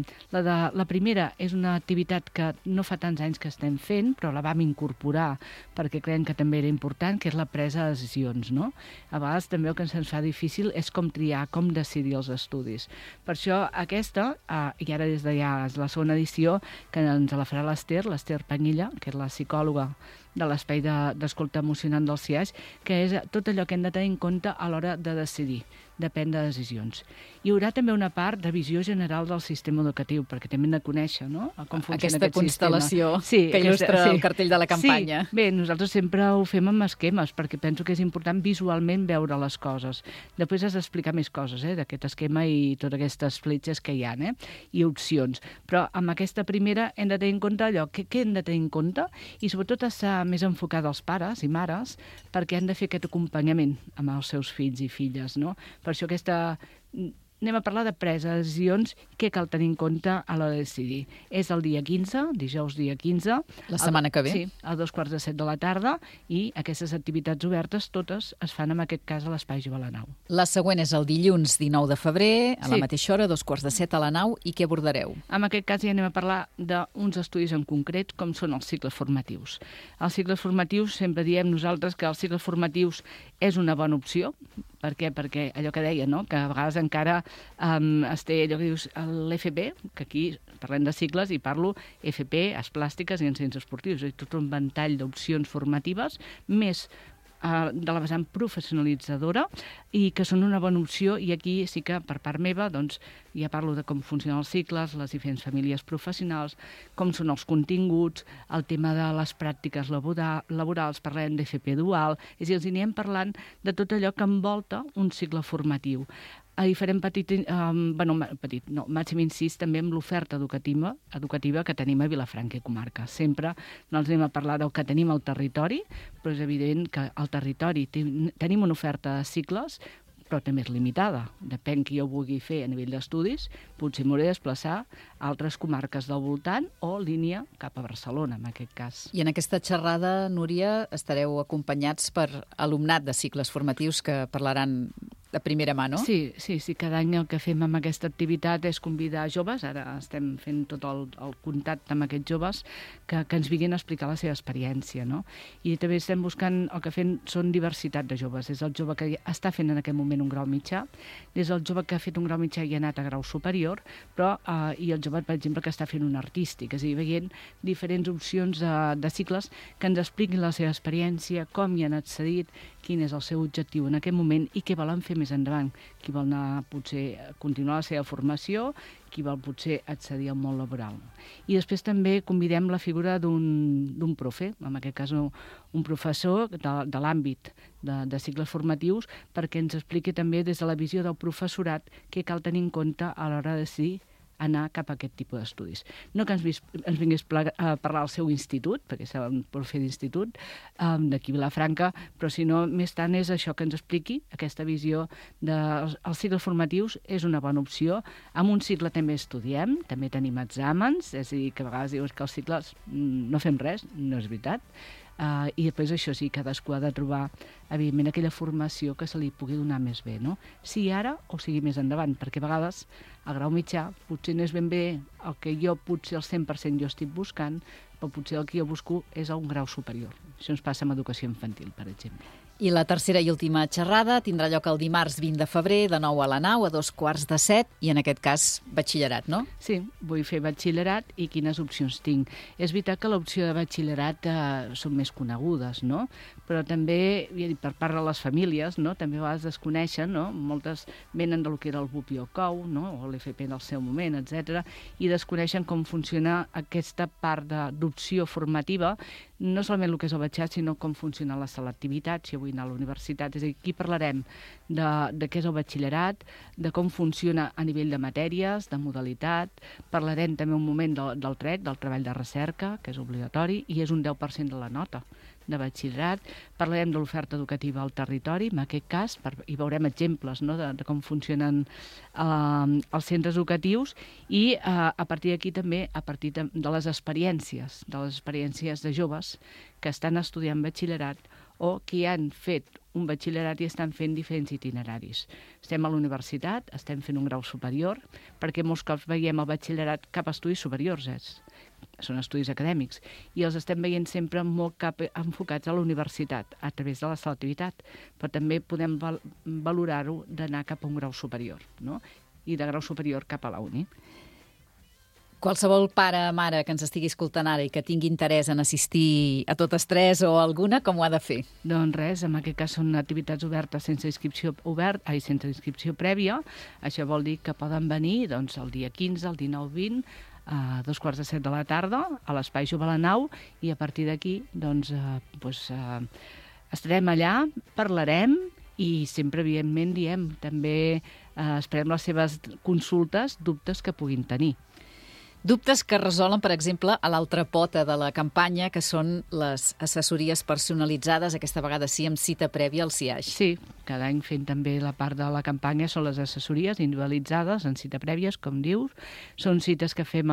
la primera és una activitat que no fa tants anys que estem fent, però la vam incorporar perquè creiem que també era important, que és la presa de decisions, no? A vegades també el que ens fa difícil és com triar, com decidir els estudis. Per això aquesta, i ara des de ja és la segona edició, que ens la farà l'Ester Panyilla, que és la psicòloga de l'espai d'escolta emocionant del CIAix, que és tot allò que hem de tenir en compte a l'hora de decidir, de prendre decisions. Hi haurà també una part de visió general del sistema educatiu, perquè també hem de conèixer, no?, com funciona aquesta aquest constel·lació sistema. que il·lustra el cartell de la campanya. Sí, bé, nosaltres sempre ho fem amb esquemes, perquè penso que és important visualment veure les coses. Després has d'explicar més coses, d'aquest esquema i totes aquestes fletxes que hi ha, i opcions. Però amb aquesta primera hem de tenir en compte allò, què hem de tenir en compte, i sobretot estar més enfocada als pares i mares, perquè han de fer aquest acompanyament amb els seus fills i filles, no? Per això aquesta anem a parlar de presa de decisions, què cal tenir en compte a l'hora de decidir. És el dia 15, dijous dia 15. La setmana que ve. Sí, a 2:45 de la tarda, i aquestes activitats obertes totes es fan en aquest cas a l'Espai Jove a la Nau. La següent és el dilluns 19 de febrer, a la Sí. mateixa hora, 2:45 a la Nau, i què abordareu? En aquest cas ja anem a parlar d'uns estudis en concret, com són els cicles formatius. Els cicles formatius, sempre diem nosaltres que els cicles formatius és una bona opció. Per què? Perquè allò que deia, no? Que a vegades encara es té allò que dius l'FP, que aquí parlem de cicles i parlo FP, arts plàstiques i ensenyaments esportius. És tot un ventall d'opcions formatives, més de la vessant professionalitzadora, i que són una bona opció, i aquí sí que per part meva doncs, ja parlo de com funcionen els cicles, les diferents famílies professionals, com són els continguts, el tema de les pràctiques laborals, parlem d'FP dual, és a dir, els anirem parlant de tot allò que envolta un cicle formatiu. Hi farem màxim incís també amb l'oferta educativa que tenim a Vilafranca i comarca. Sempre no els anem a parlar del que tenim al territori, però és evident que al territori tenim una oferta de cicles, però també és limitada. Depèn qui ho vulgui fer a nivell d'estudis, potser m'hauré de desplaçar a altres comarques del voltant o línia cap a Barcelona, en aquest cas. I en aquesta xerrada, Núria, estareu acompanyats per alumnat de cicles formatius que parlaran de primera mà, no? Sí, cada any el que fem amb aquesta activitat és convidar joves, ara estem fent tot el contacte amb aquests joves que ens vinguin a explicar la seva experiència, no? I també estem buscant, el que fem són diversitat de joves, és el jove que està fent en aquest moment un grau mitjà, és el jove que ha fet un grau mitjà i ha anat a grau superior, però i el jove, per exemple, que està fent un artístic, és a dir, veient diferents opcions de cicles que ens expliquin la seva experiència, com hi han accedit, quin és el seu objectiu en aquest moment i què volen fer més endavant. Qui vol anar, potser, a continuar la seva formació, qui vol potser accedir al món laboral. I després també convidem la figura d'un profe, en aquest cas un professor de l'àmbit de cicles formatius, perquè ens expliqui també des de la visió del professorat què cal tenir en compte a l'hora de decidir anar cap a aquest tipus d'estudis. No que ens vingués a parlar al seu institut, perquè és un profe d'institut d'aquí a Vilafranca, però si no, més tant és això, que ens expliqui aquesta visió dels cicles formatius. És una bona opció. En un cicle també estudiem, també tenim exàmens, és a dir, que a vegades dius que els cicles no fem res, no és veritat. I després això sí, cadascú ha de trobar, evidentment, aquella formació que se li pugui donar més bé, no? Sigui ara o sigui més endavant, perquè a vegades el grau mitjà potser no és ben bé el que jo potser al 100% jo estic buscant, però potser el que jo busco és a un grau superior. Això ens passa amb educació infantil, per exemple. I la tercera i última xerrada tindrà lloc el dimarts 20 de febrer, de 9 a la Nau, a 2:45, i en aquest cas batxillerat, no? Sí, vull fer batxillerat i quines opcions tinc. És veritat que l'opció de batxillerat són més conegudes, no? Però també, per part de les famílies, no? També a vegades desconeixen, no? Moltes venen del que era el BUP i el COU, no? O l'FP del seu moment, etc. I desconeixen com funciona aquesta part d'opció formativa, no solament el que és el batxillerat, sinó com funciona la selectivitat, si vull anar a la universitat. És a dir, aquí parlarem de què és el batxillerat, de com funciona a nivell de matèries, de modalitat. Parlarem també un moment del TREC, del treball de recerca, que és obligatori, i és un 10% de la nota de batxillerat. Parlarem de l'oferta educativa al territori, en aquest cas, i veurem exemples, no?, de com funcionen els centres educatius, i a partir d'aquí també, a partir de les experiències de joves que estan estudiant batxillerat o que han fet un batxillerat i estan fent diferents itineraris. Estem a la universitat, estem fent un grau superior, perquè molts cops veiem el batxillerat cap a estudis superiors, són estudis acadèmics, i els estem veient sempre molt enfocats a la universitat, a través de la selectivitat, però també podem valorar-ho d'anar cap a un grau superior, no? I de grau superior cap a la uni. Qualsevol pare o mare que ens estigui escoltant ara i que tingui interès en assistir a totes tres o alguna, com ho ha de fer? Doncs res, en aquest cas són activitats obertes sense inscripció prèvia. Això vol dir que poden venir doncs, el dia 15, el 19-20, a 2:45 de la tarda, a l'Espai Jove a la Nau, i a partir d'aquí doncs, estarem allà, parlarem, i sempre, evidentment, també esperem les seves consultes, dubtes que puguin tenir. Dubtes que resolen, per exemple, a l'altra pota de la campanya, que són les assessories personalitzades, aquesta vegada sí amb cita prèvia al CIAix. Sí, cada any fent també la part de la campanya són les assessories individualitzades en cita prèvies, com dius. Són cites que fem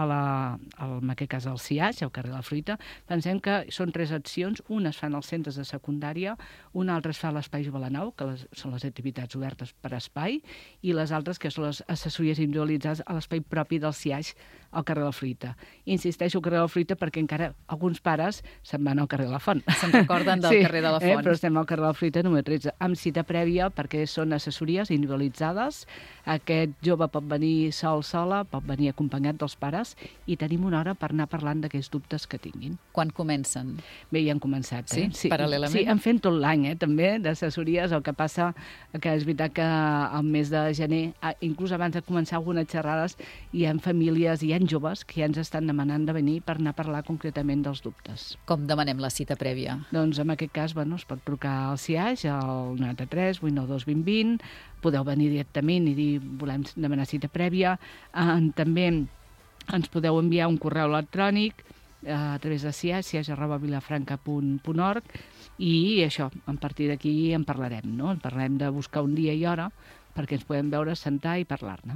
en aquest cas al CIAix, al carrer La Fruita. Pensem que són 3 accions, una es fan als centres de secundària, una altra es fa a l'Espai Jovelanau, que són les activitats obertes per espai, i les altres que són les assessories individualitzades a l'espai propi del CIAix, al carrer La Fruita. Insisteixo al carrer La Fruita perquè encara alguns pares se'n van al carrer de la Font. Se'n recorden del carrer de la Font. Però estem al carrer La Fruita número 13, amb cita prèvia perquè són assessories individualitzades. Aquest jove pot venir sola, pot venir acompanyat dels pares i tenim una hora per anar parlant d'aquells dubtes que tinguin. Quan comencen? Bé, ja han començat. Sí? Paral·lelament? Sí, en fem tot l'any, també, d'assessories. El que passa que és veritat que al mes de gener, inclús abans de començar algunes xerrades, hi ha famílies, hi ha joves que ja ens estan demanant de venir per anar a parlar concretament dels dubtes. Com demanem la cita prèvia? Doncs en aquest cas, es pot trucar al CIAix, al 93 892 2020, podeu venir directament i dir volem demanar cita prèvia. També ens podeu enviar un correu electrònic a través de ciaix@vilafranca.org i això, a partir d'aquí en parlarem, no? En parlarem de buscar un dia i hora perquè ens podem veure, sentar i parlar-ne.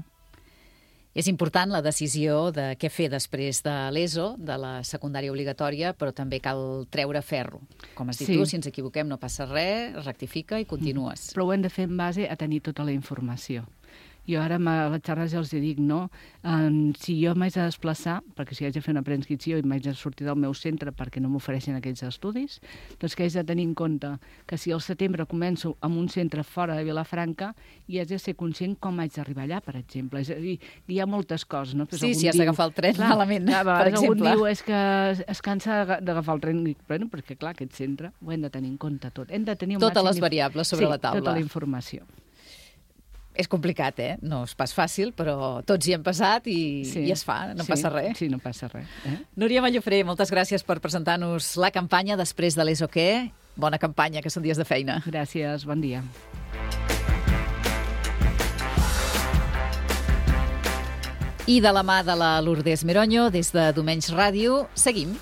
És important la decisió de què fer després de l'ESO, de la secundària obligatòria, però també cal treure ferro. Com has dit tu, si ens equivoquem no passa res, rectifica i continues. Però ho hem de fer en base a tenir tota la informació. Jo ara a les xerrades ja els dic, no? Si jo m'haig de desplaçar, perquè si haig de fer una preinscripció i m'haig de sortir del meu centre perquè no m'ofereixen aquells estudis, doncs que haig de tenir en compte que si al setembre començo en un centre fora de Vilafranca i haig de ser conscient com haig d'arribar allà, per exemple. És a dir, hi ha moltes coses, no? Sí, si has d'agafar el tren malament, per exemple. Algun diu és que es cansa d'agafar el tren, perquè clar, aquest centre ho hem de tenir en compte tot. Hem de tenir totes les variables sobre la taula. Sí, tota la informació. És complicat, no és pas fàcil, però tots hi hem passat i es fa, no passa res. Sí, no passa res. Núria Mallofré, moltes gràcies per presentar-nos la campanya després de l'ESO Què. Bona campanya, que són dies de feina. Gràcies, bon dia. I de la mà de la Lourdes Meronyo, des de Domenys Ràdio, seguim.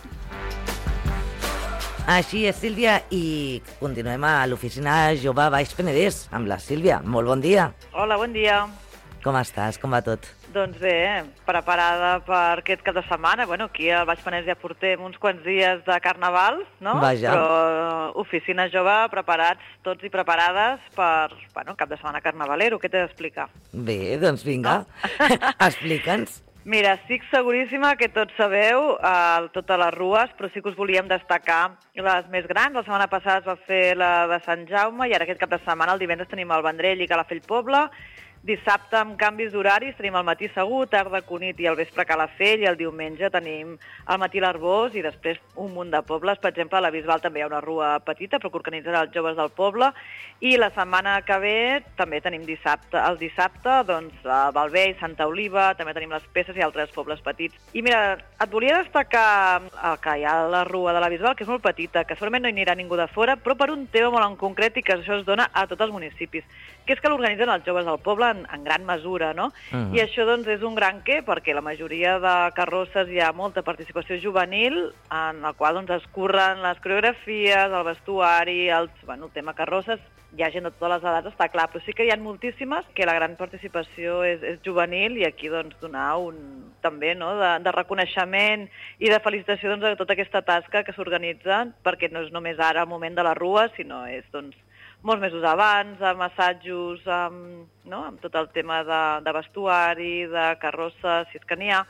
Així és, Sílvia, i continuem a l'oficina Jove Baix Penedès amb la Sílvia. Molt bon dia. Hola, bon dia. Com estàs? Com va tot? Doncs bé, preparada per aquest cap de setmana. Bueno, aquí al Baix Penedès ja portem uns quants dies de carnaval, no? Vaja. Però oficina Jove preparats, tots i preparades per, cap de setmana carnavalero. Què t'he d'explicar? Bé, doncs vinga, Explica'ns. Mira, estic seguríssima que tots sabeu totes les rues, però sí que us volíem destacar les més grans. La setmana passada es va fer la de Sant Jaume i ara aquest cap de setmana, el divendres, tenim el Vendrell i Calafell Poble. Dissabte, amb canvis d'horaris, tenim al matí Segur, tarda Cunit i al vespre Calafell, i el diumenge tenim al matí l'Arbós i després un munt de pobles. Per exemple, a la Bisbal també hi ha una rua petita, però que organitzen els joves del poble. I la setmana que ve també tenim el dissabte, doncs, a Balvei, Santa Oliva, també tenim les Peces i altres pobles petits. I mira, et volia destacar que hi ha la rua de la Bisbal, que és molt petita, que segurament no hi anirà ningú de fora, però per un tema molt en concret i que això es dona a tots els municipis, que és que l'organitzen els joves del poble en gran mesura, no? I això, doncs, és un gran què, perquè la majoria de carrosses hi ha molta participació juvenil, en la qual, doncs, es curren les coreografies, el vestuari, el tema carrosses. Hi ha gent de totes les edats, està clar, però sí que hi ha moltíssimes que la gran participació és juvenil i aquí, doncs, donar també, no?, de reconeixement i de felicitació, doncs, de tota aquesta tasca que s'organitza, perquè no és només ara el moment de la rua, sinó és, doncs, molts mesos abans, amb assajos, amb tot el tema de vestuari, de carrosses, si és que n'hi ha,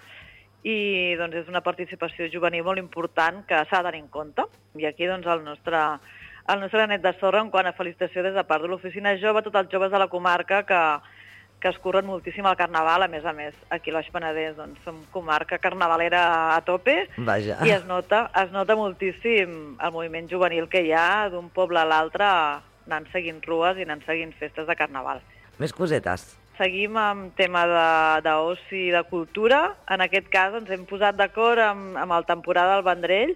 i doncs és una participació juvenil molt important que s'ha de tenir en compte. I aquí doncs el nostre granet de sorra en quant a felicitació des de part de l'Oficina Jove, tots els joves de la comarca que es curren moltíssim al Carnaval. A més, aquí a l'Baix Penedès doncs, som comarca carnavalera a tope. Vaja. I es nota moltíssim el moviment juvenil que hi ha d'un poble a l'altre anant seguint rues i anant seguint festes de Carnaval. Més cosetes. Seguim amb tema d'oci i de cultura. En aquest cas ens hem posat d'acord amb el temporada del Vendrell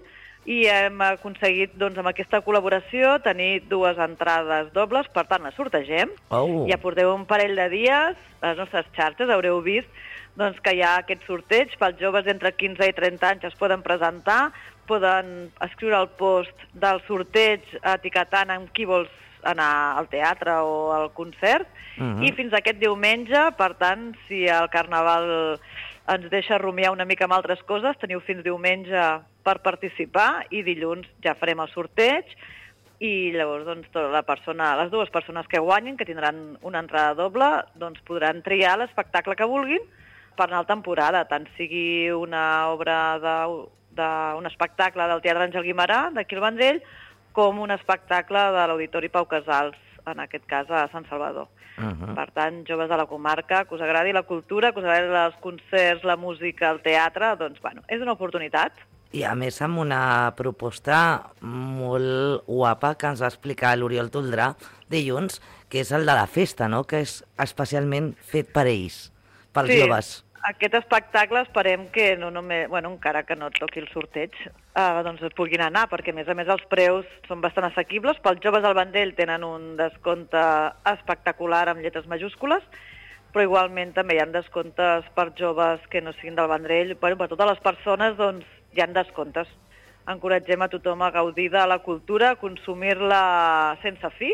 i hem aconseguit, doncs, amb aquesta col·laboració, tenir 2 entrades dobles, per tant, les sortegem. Ja porteu un parell de dies, a les nostres xarxes haureu vist doncs, que hi ha aquest sorteig, pels joves d'entre 15 i 30 anys es poden presentar, poden escriure el post del sorteig etiquetant amb qui vols anar al teatre o al concert, i fins aquest diumenge, per tant, si el Carnaval ens deixa rumiar una mica amb altres coses, teniu fins diumenge per participar i dilluns ja farem el sorteig i llavors doncs, les 2 persones que guanyin, que tindran una entrada doble, doncs podran triar l'espectacle que vulguin per anar a la temporada, tant sigui una obra d'un espectacle del Teatre Àngel Guimerà, d'aquí al Vendrell, com un espectacle de l'Auditori Pau Casals, en aquest cas a Sant Salvador. Per tant, joves de la comarca, que us agradi la cultura, que us agradi els concerts, la música, el teatre, doncs, bueno, és una oportunitat. I a més amb una proposta molt guapa que ens va explicar l'Oriol Toldrà dilluns, que és el de la festa, no? Que és especialment fet per ells, pels joves. Aquest espectacle esperem que no només, encara que no toqui el sorteig, doncs es puguin anar, perquè a més els preus són bastant assequibles. Pels joves del Vendrell tenen un descompte espectacular amb lletres majúscules, però igualment també hi ha descomptes per joves que no siguin del Vendrell. Per totes les persones doncs, hi ha descomptes. Encoratgem a tothom a gaudir de la cultura, a consumir-la sense fi,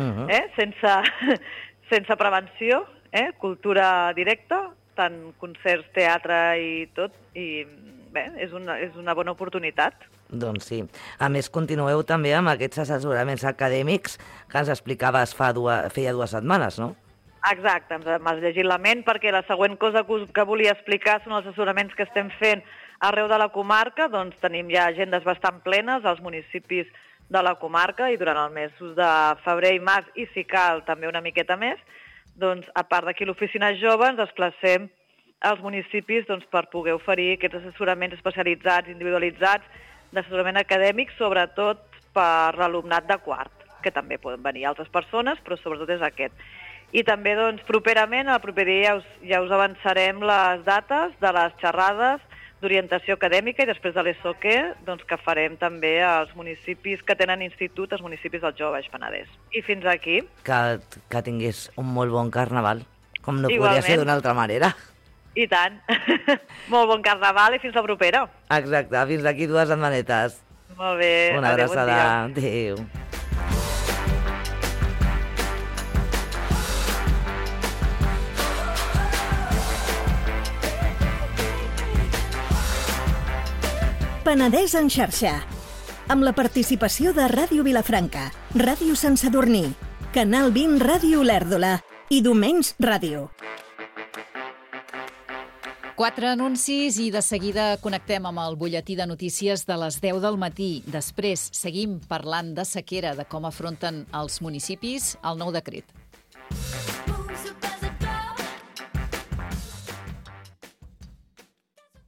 sense prevenció, cultura directa, tant concerts, teatre i tot, i bé, és una bona oportunitat. Doncs sí. A més, continueu també amb aquests assessoraments acadèmics que ens explicaves feia 2 setmanes, no? Exacte, m'has llegit la ment, perquè la següent cosa que volia explicar són els assessoraments que estem fent arreu de la comarca. Doncs tenim ja agendes bastant plenes als municipis de la comarca i durant els mesos de febrer i març, i si cal també una miqueta més, doncs, a part d'aquí l'Oficina Jove, ens desplacem als municipis doncs, per poder oferir aquests assessoraments especialitzats, individualitzats, d'assessorament acadèmic, sobretot per l'alumnat de quart, que també poden venir altres persones, però sobretot és aquest. I també, doncs, properament, el proper dia ja us avançarem les dates de les xerrades d'orientació acadèmica i després de l'ESOQUE, doncs, que farem també als municipis que tenen institut, als municipis del Jove Baix Penedès. I fins aquí. Que tingués un molt bon carnaval, com no podria ser d'una altra manera. I tant. Molt bon carnaval i fins la propera. Exacte, fins d'aquí 2 setmanetes. Molt bé. Una abraçada. Adéu. Penedès en xarxa, amb la participació de Ràdio Vilafranca, Ràdio Sant Sadurní, Canal 20 Ràdio Olèrdola i Domenys Ràdio. 4 anuncis i de seguida connectem amb el butlletí de notícies de les 10 del matí. Després seguim parlant de sequera, de com afronten els municipis el nou decret.